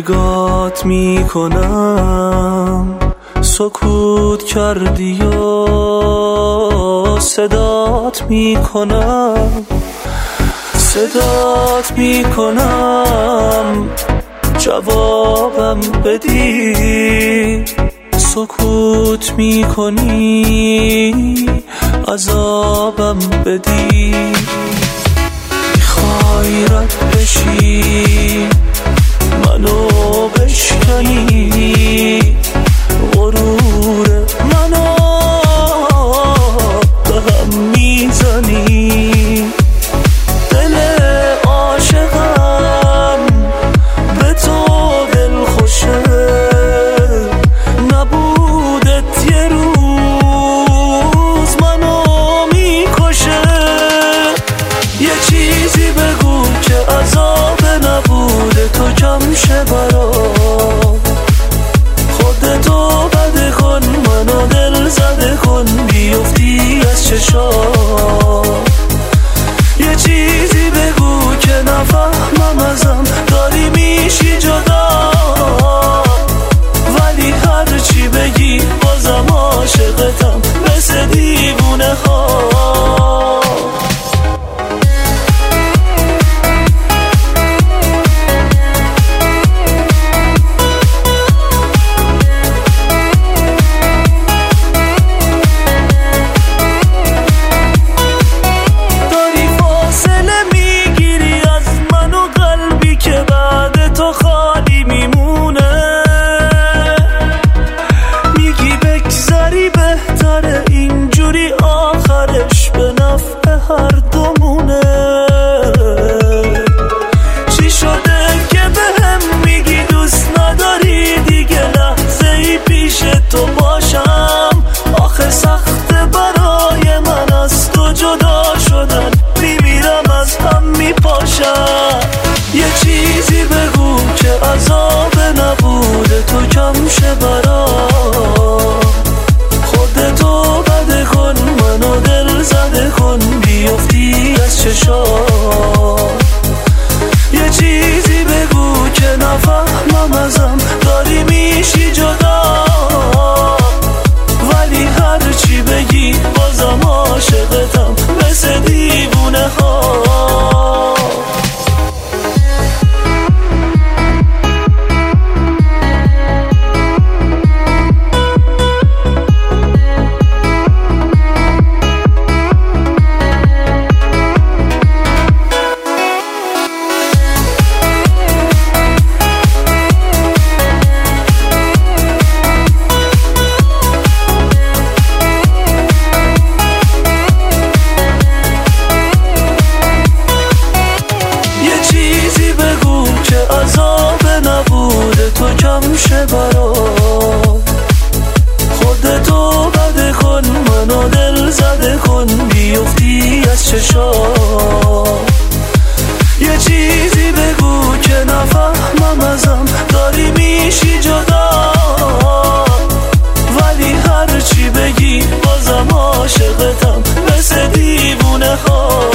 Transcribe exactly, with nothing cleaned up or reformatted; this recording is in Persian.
نگات میکنم سکوت کردی یا صدات میکنم صدات میکنم جوابم بدی سکوت میکنی عذابم بدی میخوای رد بشی منو بشکنی غرور منو به هم میزنی دل عاشقم به تو دل خوشه نبودت یه روز منو میکشه یه چیزی بگو که عذاب نبوده تو کم شه برام خودتو بده کن منو دل زده کن بیفتی از چشام یه چیزی بگو که نفهمم ازم داری میشی جدا ولی هر چی بگی بازم عاشقتم مثل دیوونه ها اینجوری آخرش به نفع هر دومونه چی شده که به هم میگی دوست نداری دیگه لحظه ای پیش تو باشم آخه سخت برای من از تو جدا شدن میمیرم از هم میپاشم یه چیزی بگو که عذاب نبوده تو کم شه برام خودتو بده کن منو دل زده کن بیفتی از چشام یه چیزی بگو که نفهمم ازم داری میشی جدا ولی هر چی بگی بازم عاشقتم مثل دیوونه ها عذاب نبوده تو کم شه برام خودتو بده کن منو دل زده کن بیفتی از چشام یه چیزی بگو که نفهمم ازم داری میشی جدا ولی هر چی بگی بازم عاشقتم مثل دیوونه ها